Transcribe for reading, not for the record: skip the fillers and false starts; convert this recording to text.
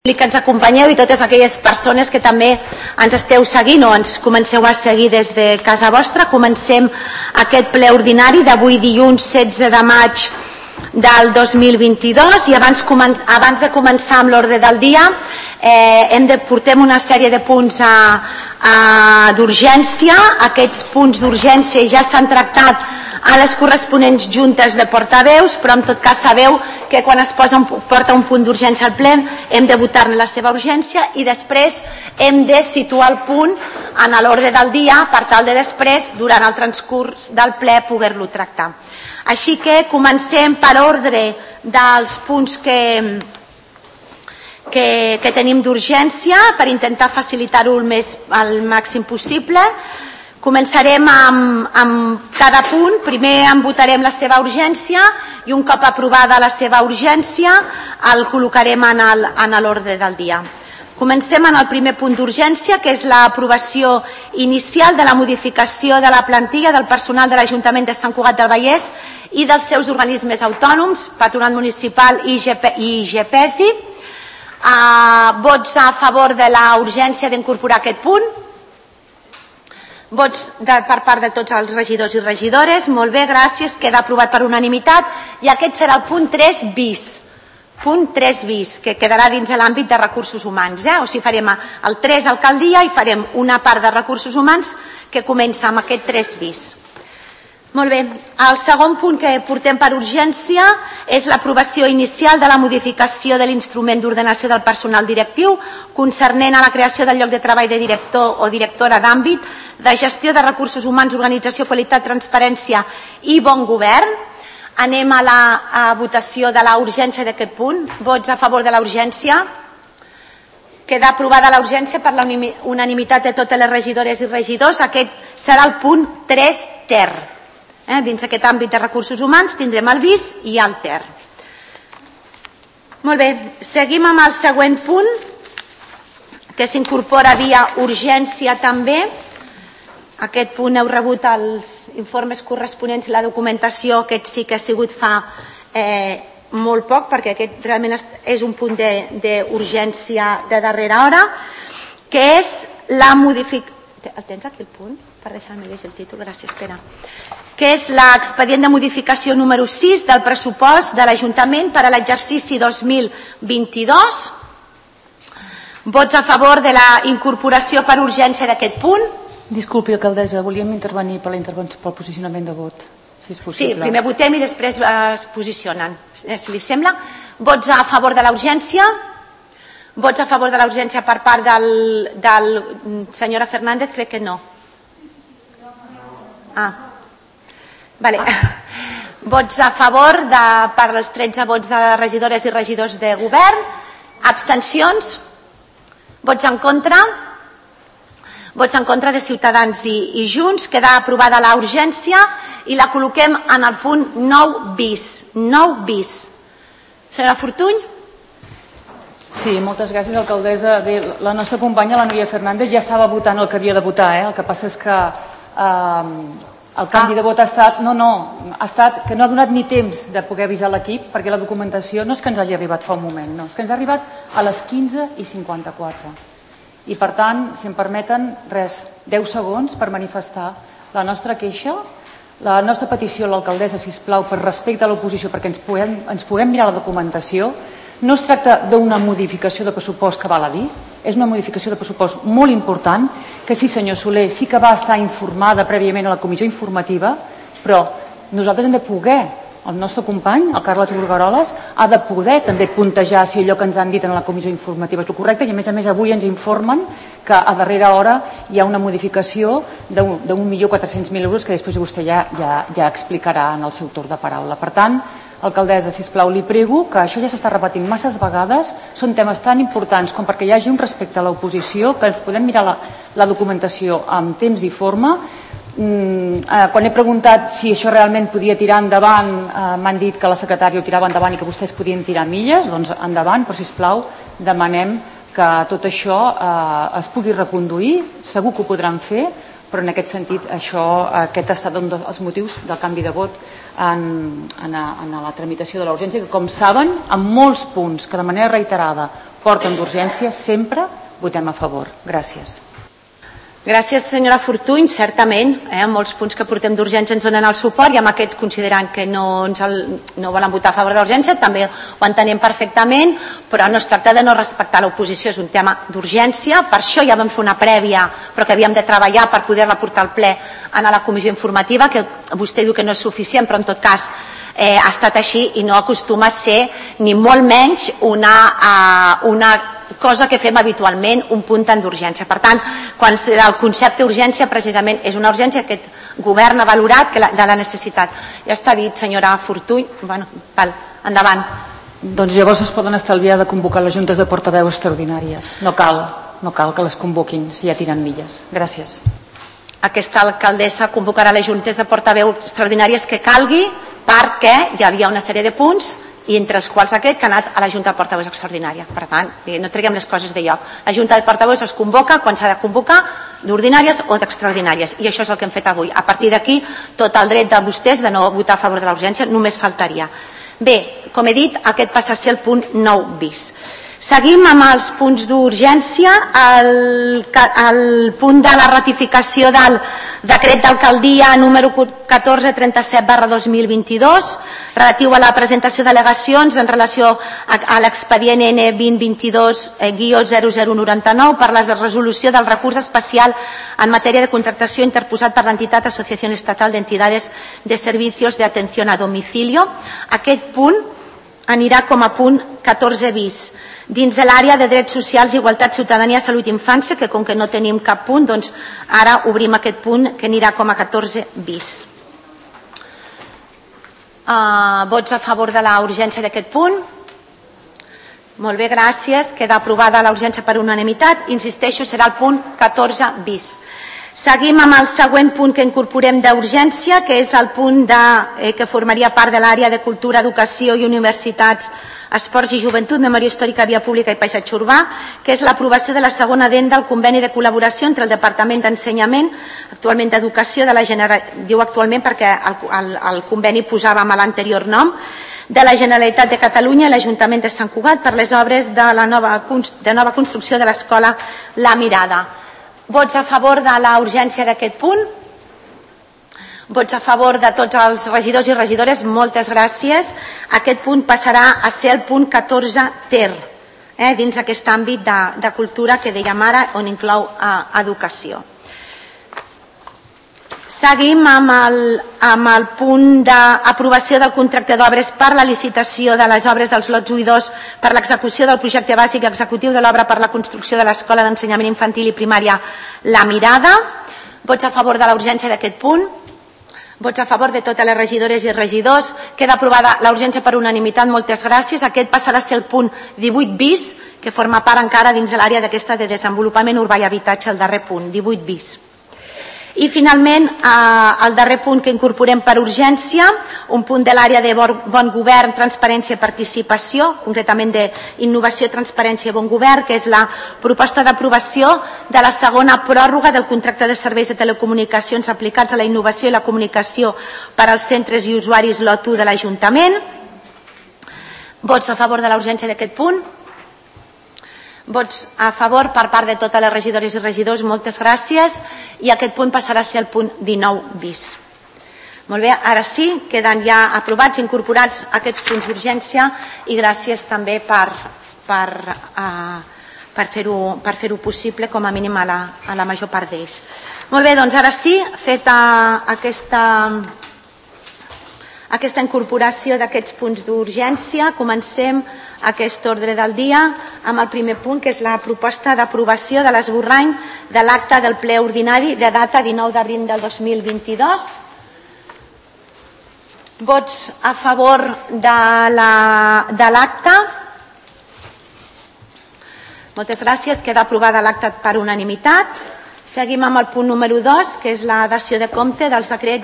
que ens acompanyeu i totes aquelles persones que també ens esteu seguint o ens comenceu a seguir des de casa vostra. Comencem aquest ple ordinari d'avui dilluns 16 de maig del 2022 i abans de començar amb l'ordre del dia portem una sèrie de punts d'urgència. Aquests punts d'urgència ja s'han tractat a les corresponents juntes de portaveus, però en tot cas sabeu que quan es porta un punt d'urgència al ple hem de votar-ne la seva urgència i després hem de situar el punt en l'ordre del dia per tal de després, durant el transcurs del ple, poder-lo tractar. Així que comencem per ordre dels punts que tenim d'urgència per intentar facilitar-ho el màxim possible. Començarem amb cada punt. Primer en votarem la seva urgència i un cop aprovada la seva urgència el col·locarem en l'ordre del dia. Comencem en el primer punt d'urgència, que és l'aprovació inicial de la modificació de la plantilla del personal de l'Ajuntament de Sant Cugat del Vallès i dels seus organismes autònoms, Patronat Municipal i GPESI. Vots a favor de la urgència d'incorporar aquest punt? Vots per part de tots els regidors i regidores. Molt bé, gràcies. Queda aprovat per unanimitat. I aquest serà el punt 3 bis. Punt 3 bis, que quedarà dins de l'àmbit de recursos humans. O sigui, farem el 3 alcaldia i farem una part de recursos humans que comença amb aquest 3 bis. Molt bé. El segon punt que portem per urgència és l'aprovació inicial de la modificació de l'instrument d'ordenació del personal directiu concernent a la creació del lloc de treball de director o directora d'àmbit de gestió de recursos humans, organització, qualitat, transparència i bon govern. Anem a la votació de la urgència d'aquest punt. Vots a favor de la urgència? Queda aprovada la urgència per la unanimitat de totes les regidores i regidors. Aquest serà el punt 3 ter. Dins aquest àmbit de recursos humans tindrem el bis i el ter. Molt bé, seguim amb el següent punt, que s'incorpora via urgència també. Aquest punt heu rebut els informes corresponents i la documentació. Aquest sí que ha sigut fa molt poc, perquè aquest realment és un punt d'urgència de darrera hora, que és la modificació... El tens aquí el punt? Per deixar-me llegir el títol, gràcies, Pere. Que és l'expedient de modificació número 6 del pressupost de l'Ajuntament per a l'exercici 2022. Vots a favor de la incorporació per urgència d'aquest punt? Disculpi, alcaldessa, volíem intervenir pel posicionament de vot, si és possible. Sí, primer votem i després es posicionen, si li sembla. Vots a favor de la urgència? Vots a favor de la urgència per part del senyora Fernández? Crec que no. Vale. Vots a favor per els 13 vots de regidores i regidors de govern. Abstencions? Vots en contra? Vots en contra de Ciutadans i Junts. Queda aprovada la urgència i la col·loquem en el punt 9 bis. 9 bis. Senyora Fortuny? Sí, moltes gràcies, alcaldessa. Bé, la nostra companya, la Núria Fernández, ja estava votant el que havia de votar. El que passa és que el canvi de vot ha estat... ha estat que no ha donat ni temps de poder avisar l'equip, perquè la documentació no és que ens hagi arribat fa un moment, no, és que ens ha arribat a les 15:54. I per tant, si em permeten, 10 segons per manifestar la nostra queixa, la nostra petició a l'alcaldessa, sisplau, per respecte a l'oposició, perquè ens puguem mirar la documentació. No es tracta d'una modificació de pressupost que val a dir, és una modificació de pressupost molt important, que sí, senyor Soler, sí que va estar informada prèviament a la comissió informativa, però nosaltres hem de poder, el nostre company, el Carles Burgaroles, ha de poder també puntejar si allò que ens han dit en la comissió informativa és el correcte, i a més avui ens informen que a darrera hora hi ha una modificació d'1.400.000 euros que després vostè ja explicarà en el seu torn de paraula. Per tant, alcaldessa, sisplau, li prego que això ja s'està repetint masses vegades, són temes tan importants com perquè hi hagi un respecte a l'oposició, que ens podem mirar la documentació amb temps i forma. Quan he preguntat si això realment podia tirar endavant, m'han dit que la secretària ho tirava endavant i que vostès podien tirar milles, doncs endavant, però sisplau, demanem que tot això es pugui reconduir, segur que ho podran fer, però en aquest sentit aquest ha estat un dels motius del canvi de vot en la tramitació de la urgència, que com saben, en molts punts que de manera reiterada porten d'urgència, sempre votem a favor. Gràcies. Gràcies, senyora Fortuny. Certament, molts punts que portem d'urgència ens donen el suport i amb aquests considerant que no volen votar a favor d'urgència també ho entenem perfectament, però no es tracta de no respectar l'oposició, és un tema d'urgència, per això ja vam fer una prèvia però que havíem de treballar per poder-la portar al ple a la comissió informativa, que vostè diu que no és suficient, però en tot cas ha estat així i no acostuma a ser ni molt menys una cosa que fem habitualment, un punt tant d'urgència. Per tant, quan el concepte d'urgència precisament és una urgència, aquest govern ha valorat de la necessitat. Ja està dit, senyora Fortuny. Endavant. Doncs llavors es poden estalviar de convocar les juntes de portaveu extraordinàries. No cal que les convoquin si ja tiren milles. Gràcies. Aquesta alcaldessa convocarà les juntes de portaveu extraordinàries que calgui perquè hi havia una sèrie de punts i entre els quals aquest que ha anat a la Junta de Portaveus extraordinària. Per tant, no treguem les coses de lloc. La Junta de Portaveus es convoca quan s'ha de convocar, d'ordinàries o d'extraordinàries, i això és el que hem fet avui. A partir d'aquí, tot el dret de vostès de no votar a favor de la urgència només faltaria. Bé, com he dit, aquest passa a ser el punt 9 bis. Seguim amb els punts d'urgència. El punt de la ratificació del decret d'alcaldia número 1437/2022 relatiu a la presentació d'al·legacions en relació a l'expedient N2022-0099 per la resolució del recurs especial en matèria de contractació interposat per l'entitat Associació Estatal d'Entidades de Servicios de Atención a Domicilio. Aquest punt anirà com a punt 14 bis. Dins de l'àrea de drets socials, igualtat, ciutadania, salut i infància, que com que no tenim cap punt, doncs ara obrim aquest punt que anirà com a 14 bis. Vots a favor de la urgència d'aquest punt? Molt bé, gràcies. Queda aprovada la urgència per unanimitat. Insisteixo, serà el punt 14 bis. Seguim amb el següent punt que incorporem d'urgència, que és el punt que formaria part de l'àrea de cultura, educació i universitats, esports i joventut, memòria històrica, via pública i paisatge urbà, que és l'aprovació de la segona addenda al conveni de col·laboració entre el Departament d'Ensenyament, actualment d'Educació, de la Generalitat, diu actualment perquè el conveni posàvem a l'anterior nom, de la Generalitat de Catalunya i l'Ajuntament de Sant Cugat per les obres de nova construcció de l'escola La Mirada. Vots a favor de la urgència d'aquest punt? Vots a favor de tots els regidors i regidores? Moltes gràcies. Aquest punt passarà a ser el punt 14 ter, dins aquest àmbit de cultura que dèiem ara, on inclou educació. Seguim amb el punt d'aprovació del contracte d'obres per la licitació de les obres dels lots 1 i 2 per l'execució del projecte bàsic executiu de l'obra per la construcció de l'Escola d'Ensenyament Infantil i Primària La Mirada. Vots a favor de la urgència d'aquest punt? Vots a favor de totes les regidores i regidors. Queda aprovada la urgència per unanimitat. Moltes gràcies. Aquest passarà a ser el punt 18 bis, que forma part encara dins de l'àrea d'aquesta de desenvolupament urbà i habitatge, el darrer punt, 18 bis. I finalment, el darrer punt que incorporem per urgència, un punt de l'àrea de bon govern, transparència i participació, concretament d'innovació, transparència i bon govern, que és la proposta d'aprovació de la segona pròrroga del contracte de serveis de telecomunicacions aplicats a la innovació i la comunicació per als centres i usuaris lot 1 de l'Ajuntament. Vots a favor de la urgència d'aquest punt? Vots a favor per part de totes les regidores i regidors, moltes gràcies, i aquest punt passarà a ser el punt 19 bis. Molt bé, ara sí, queden ja aprovats i incorporats aquests punts d'urgència i gràcies també per fer-ho possible, com a mínim a la major part d'ells. Molt bé, doncs ara sí, feta aquesta incorporació d'aquests punts d'urgència, comencem aquest ordre del dia amb el primer punt, que és la proposta d'aprovació de l'esborrany de l'acte del ple ordinari de data 19 d'abril del 2022. Vots a favor de l'acte? Moltes gràcies, queda aprovada l'acte per unanimitat. Seguim amb el punt número 2, que és la dació de compte dels decrets